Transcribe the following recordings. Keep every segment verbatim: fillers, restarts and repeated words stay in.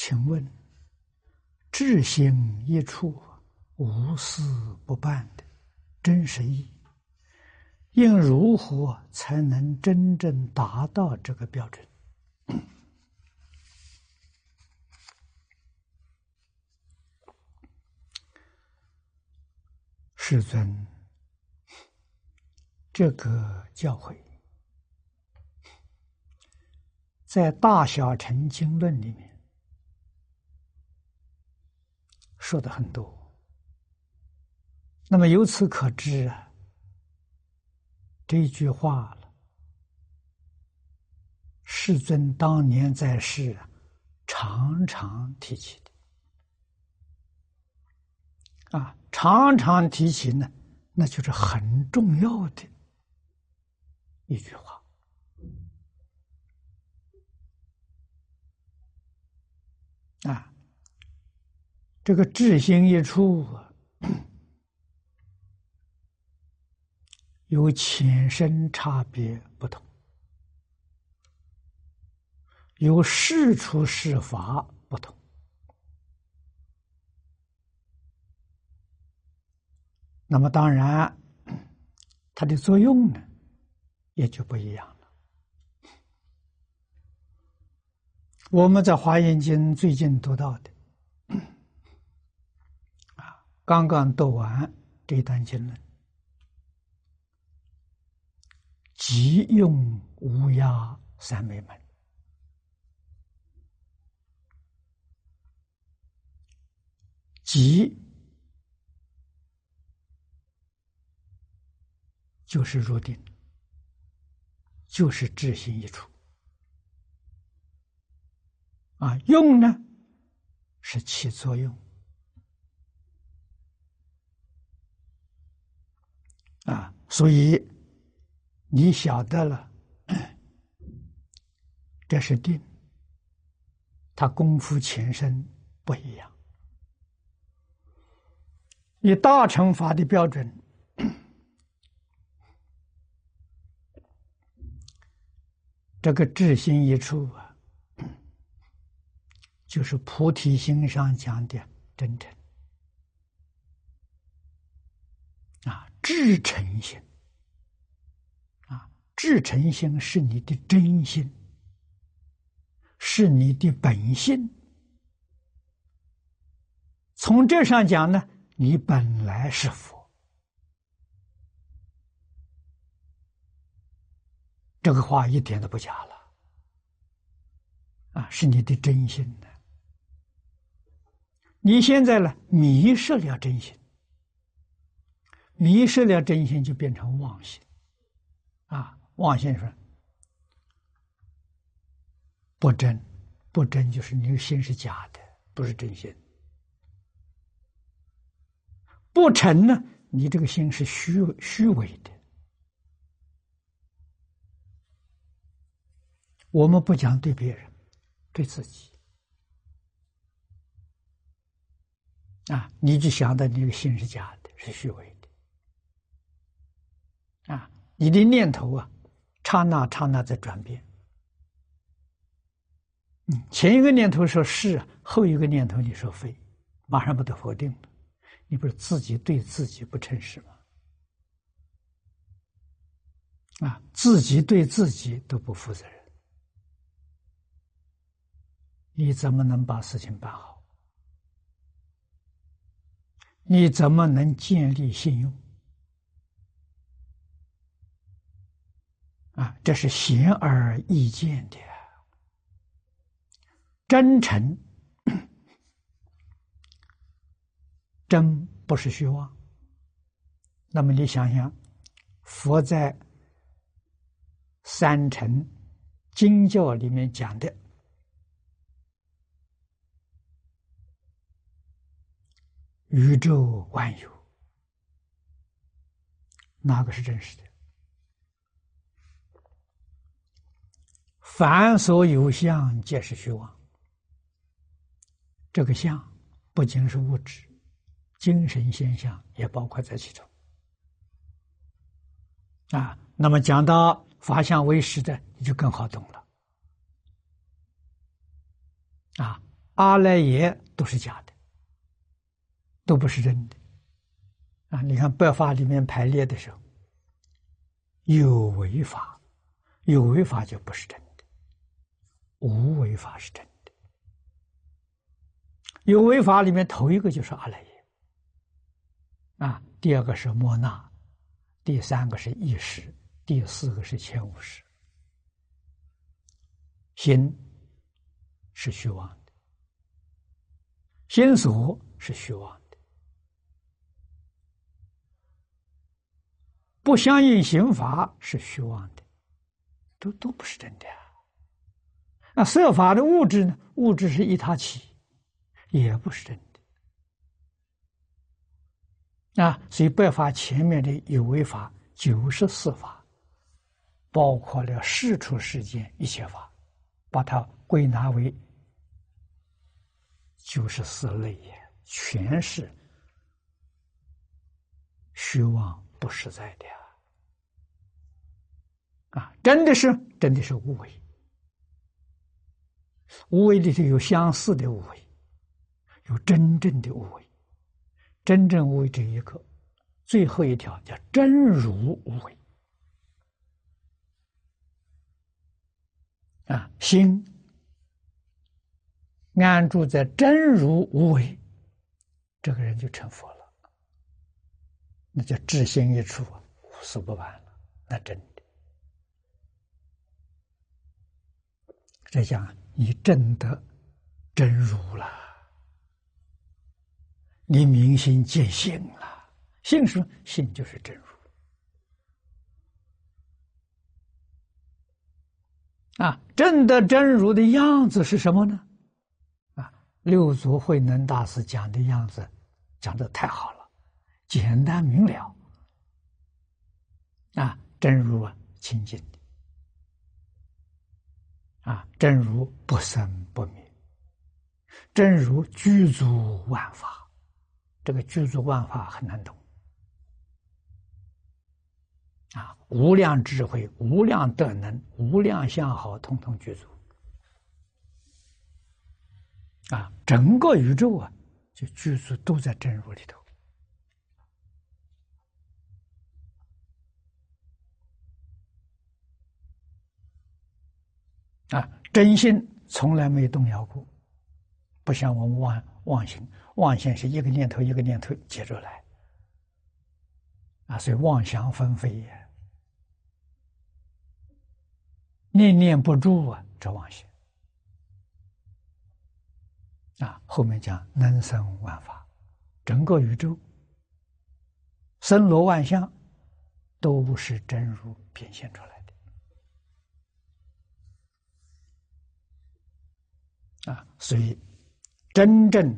请问，智心一处，无事不办的真实意，应如何才能真正达到这个标准？世尊，这个教诲在《大小乘经论》里面说的很多。那么由此可知啊，这一句话了，世尊当年在世啊，常常提起的啊，常常提起呢，那就是很重要的一句话啊。这个智心一处啊，有浅深差别不同，有事出事法不同。那么当然，它的作用呢，也就不一样了。我们在《华严经》最近读到的，啊，刚刚读完这一段经论，即用无涯三昧门，即就是入定，就是智心一处啊。用呢是起作用啊，所以你晓得了，这是定，它功夫前身不一样。以大乘法的标准，这个智心一处啊，就是菩提心上讲的真诚啊，至诚心啊，至诚心是你的真心，是你的本性。从这上讲呢，你本来是佛。这个话一点都不假了啊，是你的真心的。你现在呢，迷失了真心，迷失了真心就变成妄心啊。妄心说不真，不真就是你的心是假的，不是真心。不诚呢，你这个心是虚虚伪的。我们不讲对别人，对自己啊，你就想到你的心是假的，是虚伪的啊，你的念头啊，刹那刹那在转变。嗯，前一个念头说是，后一个念头你说非，马上把它否定了，你不是自己对自己不诚实吗？啊，自己对自己都不负责任，你怎么能把事情办好？你怎么能建立信用？啊，这是显而易见的。真诚，真不是虚妄。那么你想想，佛在三乘经教里面讲的宇宙万有，哪个是真实的？凡所有相，皆是虚妄。这个相不仅是物质，精神现象也包括在其中啊。那么讲到法相为实的，你就更好懂了啊。 阿赖耶都是假的，都不是真的。啊，你看百法里面排列的时候，有为法，有为法就不是真的，无为法是真的。有为法里面头一个就是阿赖耶，啊，第二个是莫那，第三个是意识，第四个是前五识。心是虚妄的，心所是虚妄的，不相应行法是虚妄的，都都不是真的啊。那色法的物质呢？物质是依他起，也不是真的啊。所以百法前面的有为法九十四法，包括了世出世间一切法，把它归纳为九十四类也，全是虚妄不实在的啊！真的是真的是无为，无为里头有相似的无为，有真正的无为。真正无为这一个，最后一条叫真如无为啊！心安住在真如无为，这个人就成佛了，那叫至心一处，无所不办了，那真的。这讲你证得真如了，你明心见性了，性是性就是真如啊！证得真如的样子是什么呢？啊，六祖慧能大师讲的样子讲得太好了，简单明了啊！真如啊，清净的啊，真如不生不灭，真如具足万法。这个具足万法很难懂啊！无量智慧、无量德能、无量相好，统统具足啊！整个宇宙啊，就具足都在真如里头啊！真心从来没动摇过，不像我们妄妄心，妄心是一个念头一个念头接着来啊，所以妄想纷飞也，念念不住啊，这妄心啊。后面讲能生万法，整个宇宙森罗万象都是真如变现出来的啊，所以真正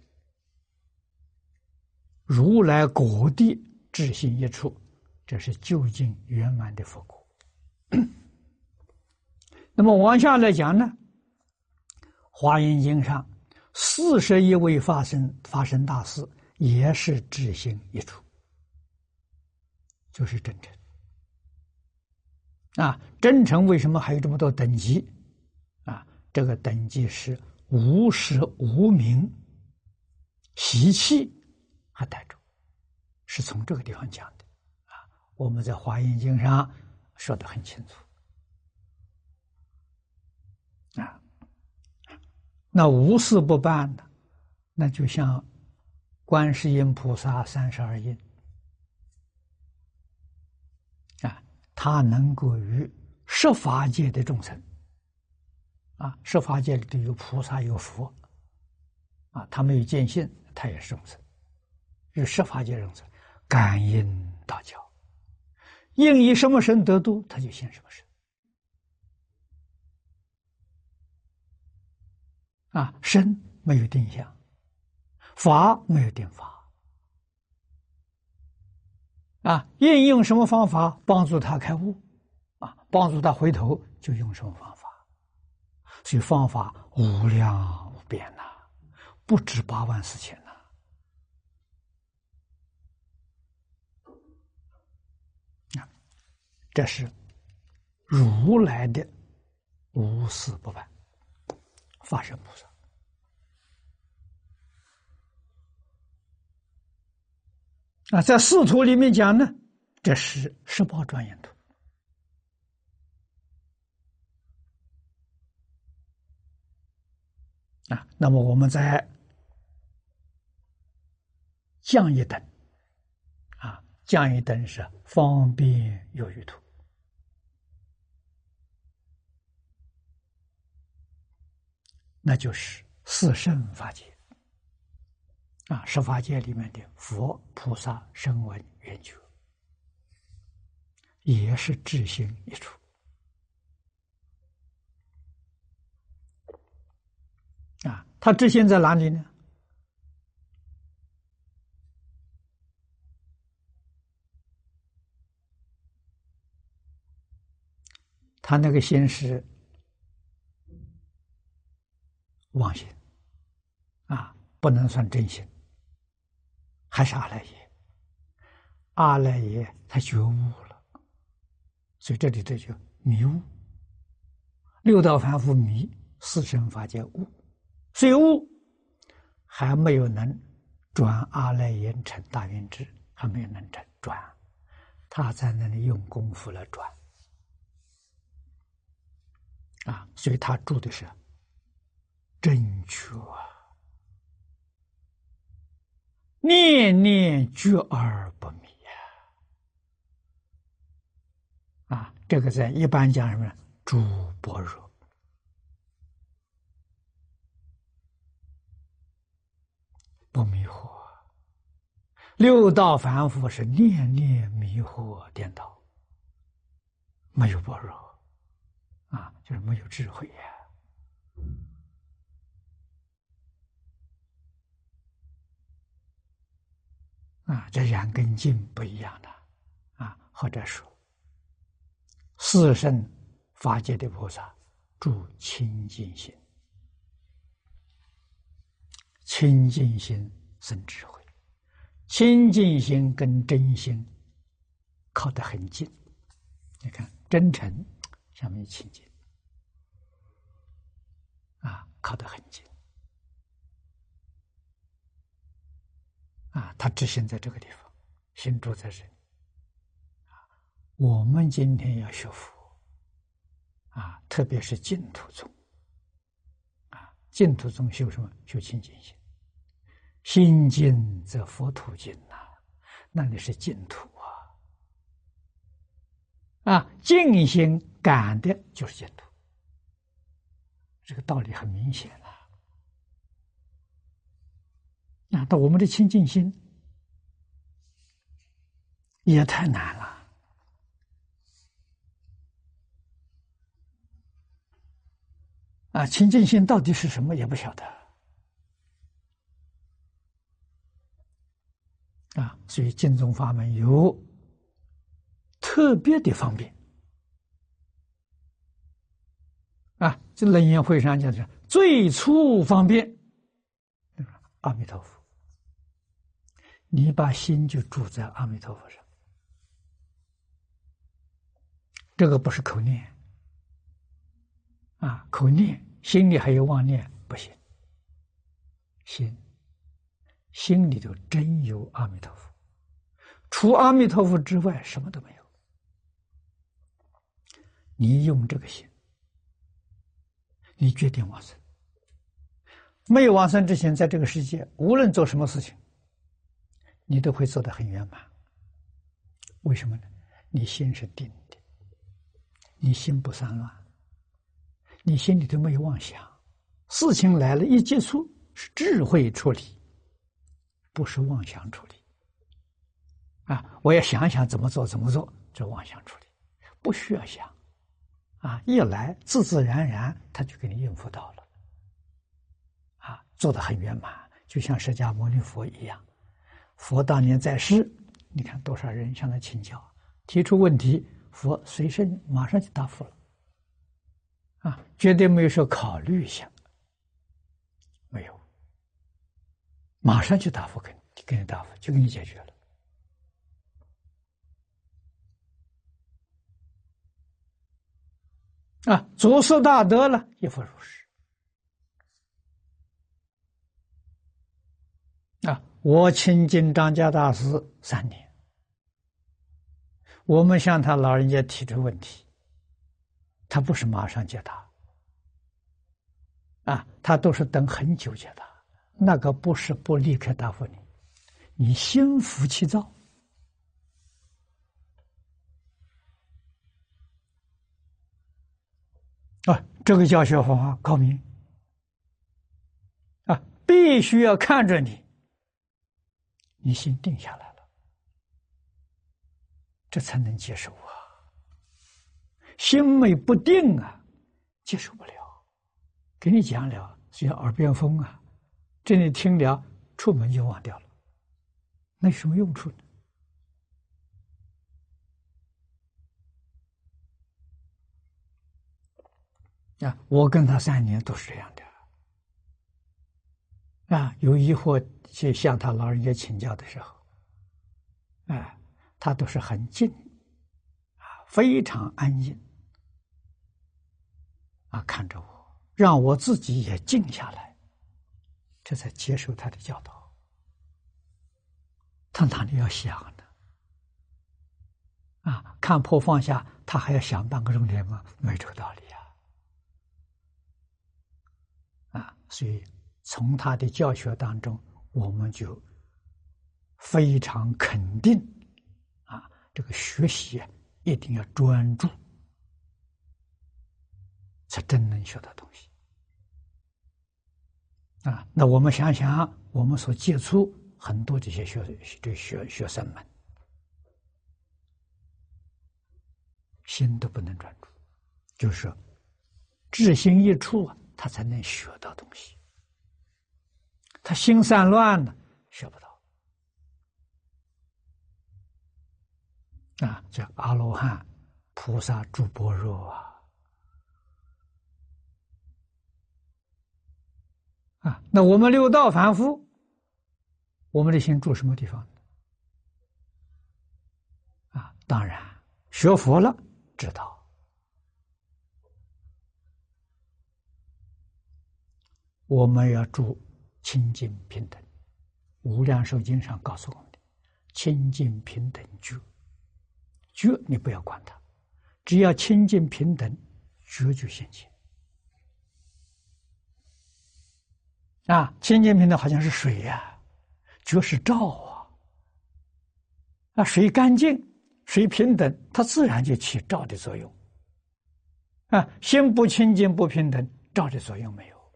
如来果地至心一处，这是究竟圆满的佛果。那么往下来讲呢，《华严经》上四十一位发生发生大事，也是至心一处，就是真诚啊。真诚为什么还有这么多等级啊？这个等级是无实无名习气还带着，是从这个地方讲的啊。我们在《华严经》上说得很清楚啊。那无事不办的，那就像观世音菩萨三十二应啊，他能够与十法界的众生啊，十法界里头有菩萨有佛啊，他没有见性，他也是众生，与十法界众生感应道交，应以什么身得度，他就现什么身啊。身没有定向，法没有定法啊，应用什么方法帮助他开悟啊，帮助他回头就用什么方法。所以方法无量无边呐、啊，不止八万四千呐、啊。这是如来的无私不办，法身菩萨啊，在四图里面讲呢，这是十八庄严图。啊，那么我们再降一等，啊，降一等是方便有余图，那就是四圣法界。啊，十法界里面的佛、菩萨、声闻、缘觉，也是智心一处。啊，他智心在哪里呢？他那个心是妄心，啊，不能算真心，还是阿赖耶。阿赖耶他觉悟了，所以这里这就迷悟。六道凡夫迷，四圣法界悟，所以悟还没有能转阿赖耶成大圆智，还没有能成转，他在那里用功夫来转。啊，所以他住的是正觉，念念觉而不迷呀！啊，这个在一般讲什么呢？诸般若，不迷惑。六道凡夫是念念迷惑颠倒，没有般若，啊，就是没有智慧呀。啊，这染根境不一样的，啊，或者说，四圣法界的菩萨住清净心，清净心生智慧，清净心跟真心靠得很近。你看，真诚下面清净，啊，靠得很近。啊，他只心在这个地方，心住在这里。啊，我们今天要学佛，啊，特别是净土宗，啊，净土宗修什么？修清净心。心净则佛土净呐，那里是净土啊！啊，净心感的就是净土，这个道理很明显啊。那到我们的清净心也太难了啊！清净心到底是什么也不晓得啊！所以净宗法门有特别的方便啊！这楞严会上讲是最初方便，阿弥陀佛。你把心就住在阿弥陀佛上，这个不是口念啊，口念心里还有妄念不行，心心里头真有阿弥陀佛，除阿弥陀佛之外什么都没有。你用这个心，你决定往生。没有往生之前，在这个世界无论做什么事情，你都会做得很圆满。为什么呢？你心是定的，你心不散乱，你心里头没有妄想，事情来了一接触是智慧处理，不是妄想处理。啊，我要想想怎么做怎么做，这妄想处理，不需要想，啊，一来自自然然他就给你应付到了，啊，做得很圆满，就像释迦牟尼佛一样。佛当年在世，你看多少人向他请教，提出问题，佛随身马上就答复了，啊，绝对没有说考虑一下，没有，马上就答复给你，给你答复，就给你解决了。啊，祖师大德了，亦复如是。啊， 我亲近张家大师三年，我们向他老人家提出问题，他不是马上解答，啊，他都是等很久解答。那个不是不立刻答复你，你心浮气躁。啊，这个教学方法高明啊，必须要看着你，你心定下来了，这才能接受啊。心没不定啊，接受不了。给你讲了，就像耳边风啊，这里听了，出门就忘掉了，那有什么用处呢？啊，我跟他三年都是这样的。啊，有疑惑去向他老人家请教的时候，啊，他都是很静，啊，非常安静，啊，看着我，让我自己也静下来，这才接受他的教导。他哪里要想呢？啊，看破放下，他还要想半个钟点吗？没这个道理啊！啊，所以从他的教学当中，我们就非常肯定啊，这个学习一定要专注，才真能学到东西。啊，那我们想想，我们所接触很多这些学这学学生们，心都不能专注，就是志心一处，他才能学到东西。他心散乱了，学不到。啊，这阿罗汉、菩萨诸般若啊。啊，那我们六道凡夫，我们的心住什么地方呢？啊，当然学佛了，知道我们要住清净平等。无量寿经上告诉我们的，清净平等觉，觉你不要管它，只要清净平等，觉就现前。啊，清净平等好像是水呀、啊，觉是照啊。啊，水干净，水平等，它自然就起照的作用。啊，心不清净不平等，照的作用没有。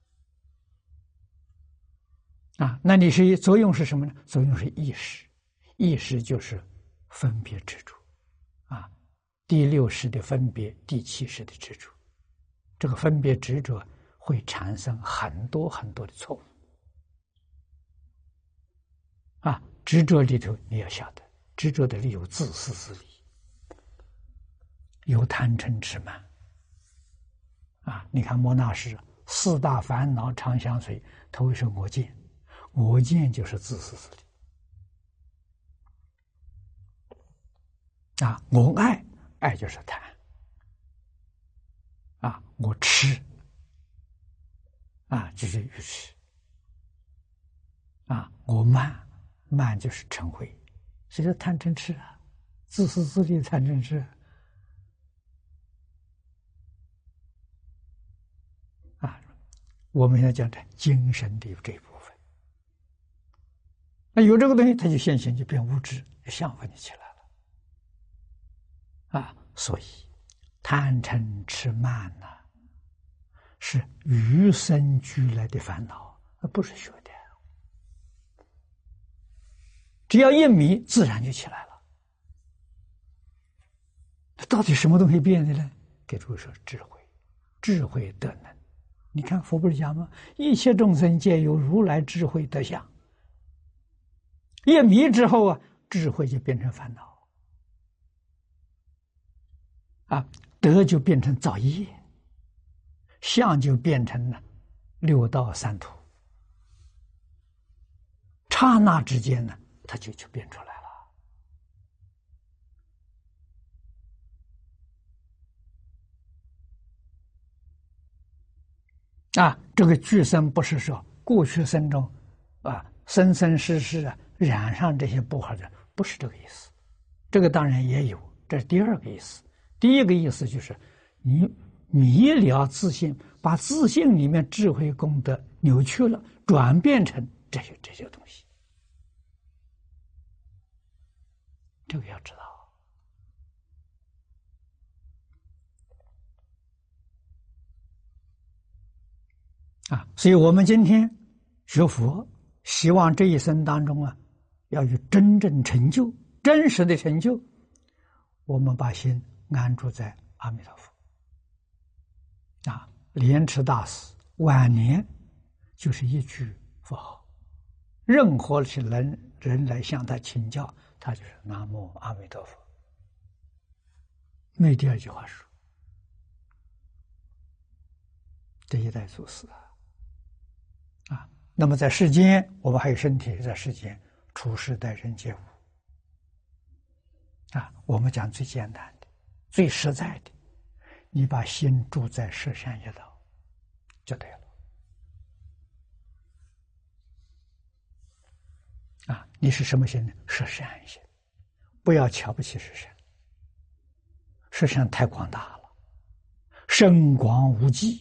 啊，那你是作用是什么呢？作用是意识，意识就是分别执着。啊，第六识的分别，第七识的执着，这个分别执着会产生很多很多的错误。啊，执着里头你要晓得，执着的里有自私自利，有贪嗔痴慢。啊，你看莫那师四大烦恼常相随，他为什么我见？我见就是自私自利。啊，我爱，爱就是贪。啊，我吃，啊，就是愚痴。啊，我慢，慢就是嗔恚，所以说贪嗔痴啊，自私自利贪嗔痴。啊，我们现在讲的精神的这一部分，那有这个东西，它就现行，就变物质，相分就起来了。啊，所以贪嗔痴慢呐、啊，是与生俱来的烦恼，而不是学的。只要一迷，自然就起来了。到底什么东西变的呢？给诸位说，智慧，智慧德能。你看佛不是讲吗？一切众生皆有如来智慧德相。一迷之后啊，智慧就变成烦恼，啊，德就变成造业，相就变成了六道三途。刹那之间呢，它就就变出来了。啊，这个俱生不是说过去生中啊生生世世啊染上这些不好的，不是这个意思。这个当然也有，这是第二个意思。第一个意思就是你迷了自信，把自信里面智慧功德扭曲了，转变成这些这些东西。这个要知道啊！所以我们今天学佛，希望这一生当中啊，要有真正成就、真实的成就。我们把心安住在阿弥陀佛啊！莲池大师晚年就是一句佛号，任何人人来向他请教，他就是南无阿弥陀佛，没第二句话说。这一代祖师啊，啊，那么在世间，我们还有身体在世间，处事待人接物啊，我们讲最简单的、最实在的，你把心住在十善业道就对了啊！你是什么心呢？是善心，不要瞧不起十善，十善太广大了，深广无际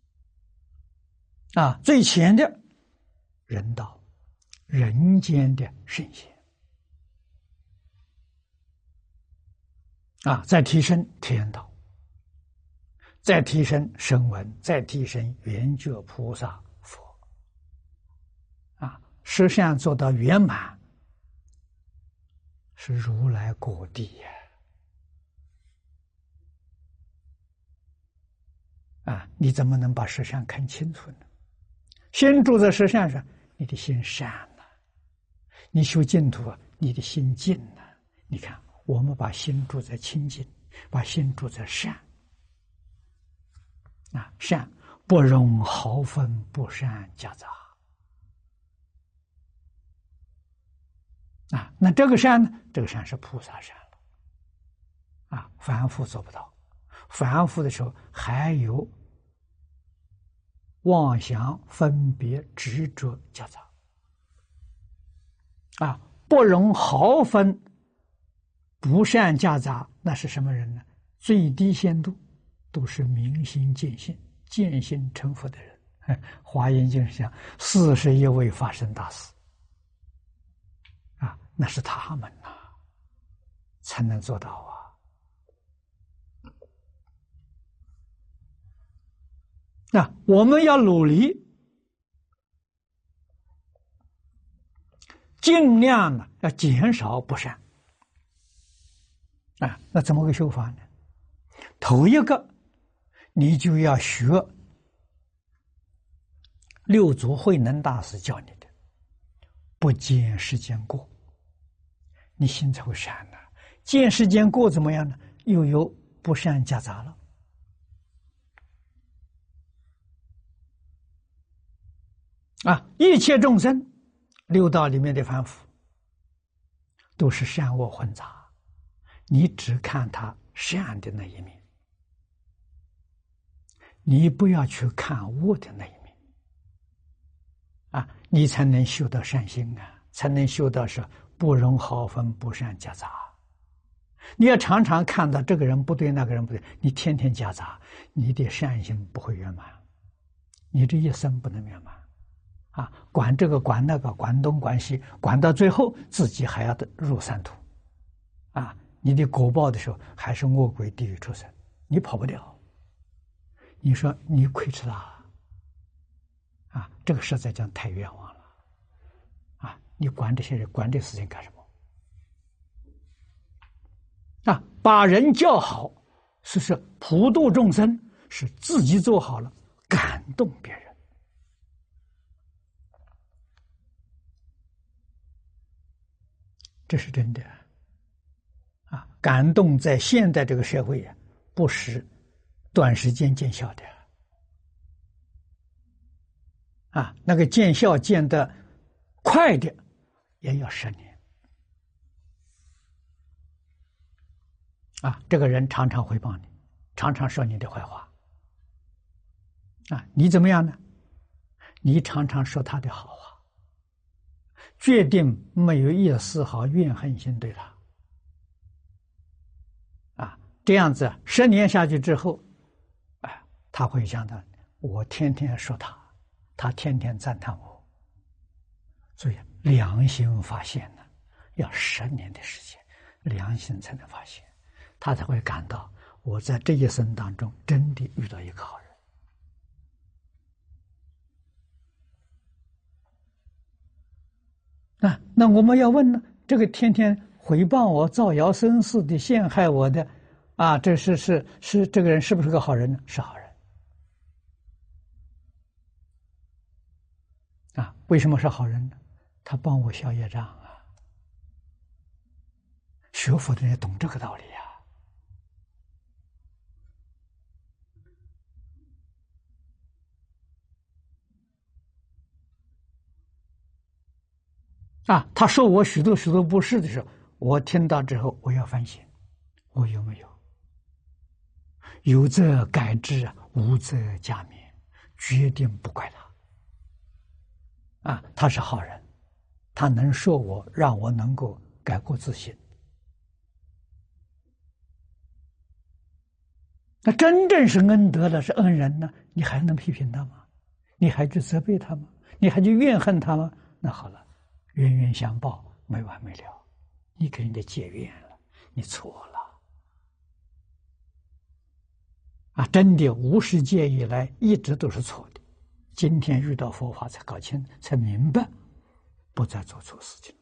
啊！最浅的人道，人间的圣贤啊，再提升天道，再提升声闻，再提升圆觉菩萨佛啊，十善做到圆满，是如来果地呀！啊，你怎么能把十善看清楚呢？先住在十善上，你的心善了；你修净土啊，你的心净了。你看，我们把心住在清净，把心住在善啊，善不容毫分不善夹杂啊。那这个善呢？这个善是菩萨善了啊，凡夫做不到。凡夫的时候还有妄想、分别、执着夹杂啊，不容毫分不善夹杂，那是什么人呢？最低限度都是明心见性、见性成佛的人。华严经上四十一位法身大士啊，那是他们呐、啊，才能做到啊。那我们要努力，尽量呢要减少不善啊。那怎么个修法呢？头一个，你就要学六祖慧能大师教你的，不见世间过，你心才会善呢。见世间过怎么样呢？又有不善夹杂了。啊，一切众生，六道里面的凡夫，都是善恶混杂，你只看他善的那一面，你不要去看恶的那一面，啊，你才能修到善心啊，才能修到是不容毫分不善夹杂。你要常常看到这个人不对，那个人不对，你天天夹杂，你的善心不会圆满，你这一生不能圆满。啊，管这个管那个，管东管西，管到最后自己还要入三途，啊，你的果报的时候还是恶鬼地狱畜生，你跑不掉。你说你亏吃大了，啊，这个实在讲太冤枉了，啊，你管这些人管这事情干什么？啊，把人教好，是是普度众生，是自己做好了，感动别人。这是真的啊！感动在现在这个社会啊，不是短时间见效的啊。那个见效见得快的，也要十年啊。这个人常常回报你，常常说你的坏话啊，你怎么样呢？你常常说他的好话， 决定没有一丝毫怨恨心对他。啊，这样子十年下去之后，啊，他会想到我天天说他，他天天赞叹我，所以良心发现呢，要十年的时间，良心才能发现，他才会感到我在这一生当中真的遇到一个好人。啊，那我们要问呢，这个天天诽谤我、造谣生事的、陷害我的，啊，这是是是这个人是不是个好人呢？是好人。啊，为什么是好人呢？他帮我消业障啊。学佛的人懂这个道理啊。啊，他说我许多许多不是的时候，我听到之后，我要反省，我有没有？有则改之，无则加勉，决定不怪他。啊，他是好人，他能说我，让我能够改过自新。那真正是恩德的，是恩人呢？你还能批评他吗？你还去责备他吗？你还去怨恨他吗？那好了，冤冤相报，没完没了。你给人家结怨了，你错了。啊，真的无始界以来一直都是错的，今天遇到佛法才搞清，才明白，不再做错事情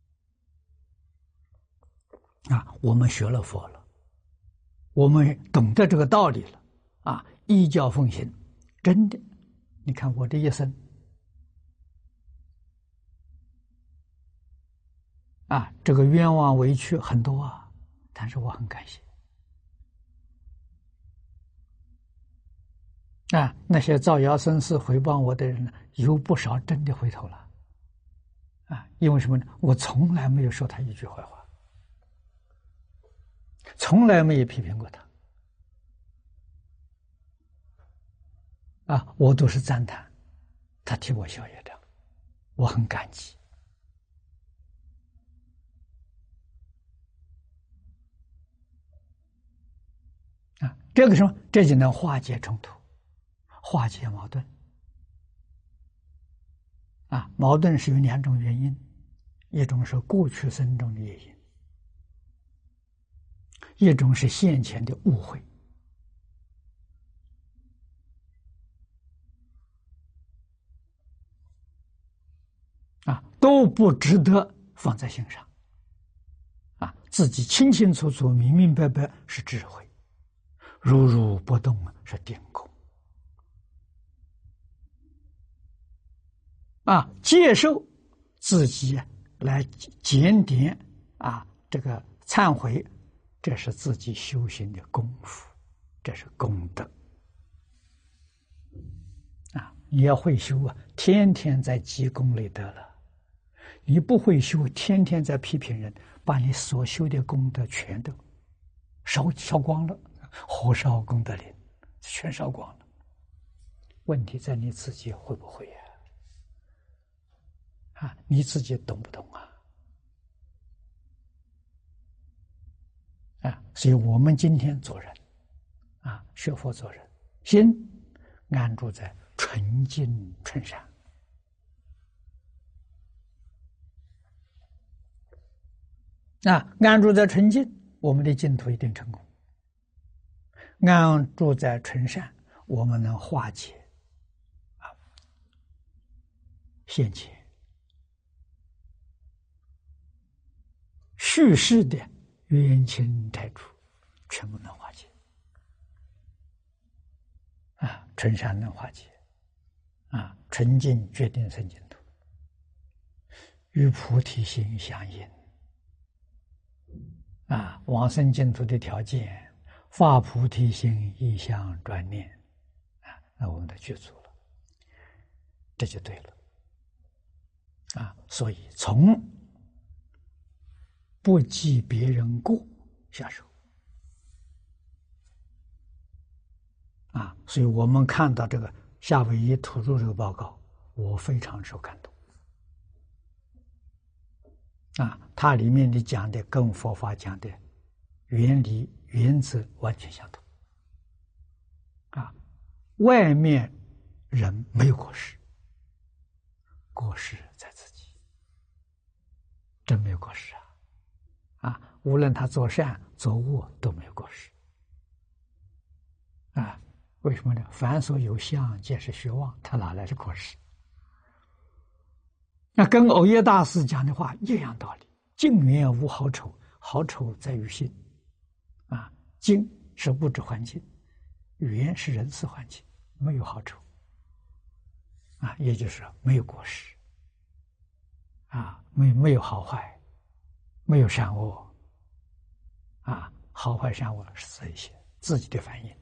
了。啊，我们学了佛了，我们懂得这个道理了，啊，依教奉行，真的，你看我这一生，啊，这个冤枉委屈很多啊，但是我很感谢。啊，那些造谣生事、诽谤我的人呢，有不少真的回头了。啊，因为什么呢？我从来没有说他一句坏话，从来没有批评过他。啊，我都是赞叹他替我消业障，我很感激。啊，这个什么，这就能化解冲突，化解矛盾。啊，矛盾是有两种原因，一种是过去生中的业因，一种是现前的误会。啊，都不值得放在心上。啊，自己清清楚楚、明明白白是智慧，如如不动是定功。啊，接受自己来检点啊，这个忏悔，这是自己修行的功夫，这是功德。啊，你要会修啊，天天在积功累德了。你不会修，天天在批评人，把你所修的功德全都烧烧光了，火烧功德林，全烧光了。问题在你自己会不会呀？啊，你自己懂不懂啊？啊，所以我们今天做人，啊，学佛做人，心安住在纯净纯善。啊，安住在纯净，我们的净土一定成功；安住在纯善，我们能化解啊现前叙事的冤亲债主，全部能化解。啊，纯善能化解，啊，纯净决定生净土，与菩提心相应。啊，往生净土的条件，发菩提心，一向专念，啊，那我们都具足了，这就对了。啊，所以从不记别人过下手。啊，所以我们看到这个夏威夷土著这个报告，我非常受感动。 啊，它里面的讲的跟佛法讲的原理原则完全相同。啊，外面人没有过失，过失在自己，真没有过失啊！啊，无论他做善做恶都没有过失。啊，为什么呢？凡所有相，皆是虚妄，他哪来的过失？那跟藕益大师讲的话一样道理。境缘无好丑，好丑在于心。啊，境是物质环境，缘是人事环境，没有好丑。啊，也就是说没有过失。啊，没没有好坏，没有善恶。啊，好坏善恶是自己自己的反应。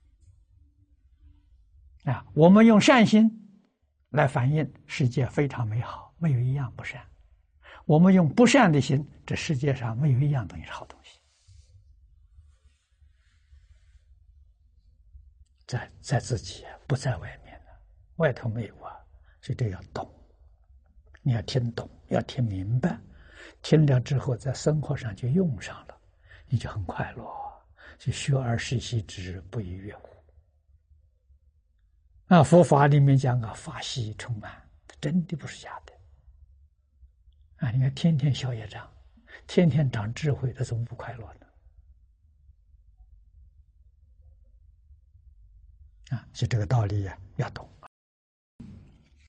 啊，我们用善心来反映世界非常美好，没有一样不善。我们用不善的心，这世界上没有一样东西是好东西。在在自己，不在外面呢，外头没有啊，所以这要懂，你要听懂，要听明白，听了之后在生活上就用上了，你就很快乐。就学而时习之，不亦乐乎。啊，佛法里面讲啊，法喜充满，真的不是假的。啊，你看天天消业障，天天长智慧，那怎么不快乐呢？啊，所以这个道理呀，要懂。